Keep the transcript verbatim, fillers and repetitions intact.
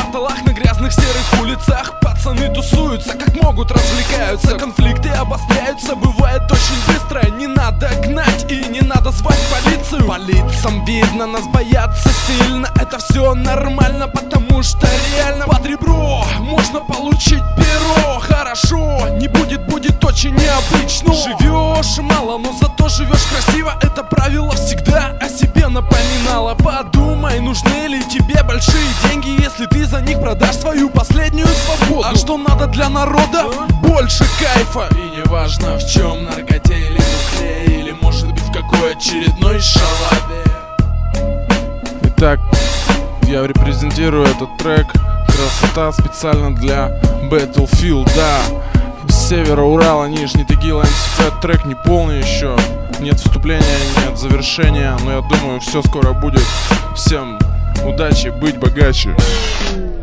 кварталах, на грязных серых улицах пацаны тусуются, как могут развлекаются. Конфликты обостряются, бывает очень быстро. Не надо гнать и не надо звать полицию. По лицам видно, нас боятся сильно. Это все нормально, потому что реально под ребро можно получить перо. Хорошо, не будет, будет очень необычно. Живешь мало, но зато живешь красиво. Это правило всегда о себе напоминало. Подумай, нужны ли тебе большие деньги, если ты за них продашь свою последнюю свободу. А что надо для народа? Больше кайфа. И не важно в чем, наркоте или бухле, или может быть в какой очередной шалаве. Итак, я репрезентирую этот трек. Красота специально для Battlefield, да. С севера Урала, Нижний Тагил, эм си Fat. Трек не полный еще. Нет вступления, нет завершения. Но я думаю, все скоро будет. Всем удачи, быть богаче.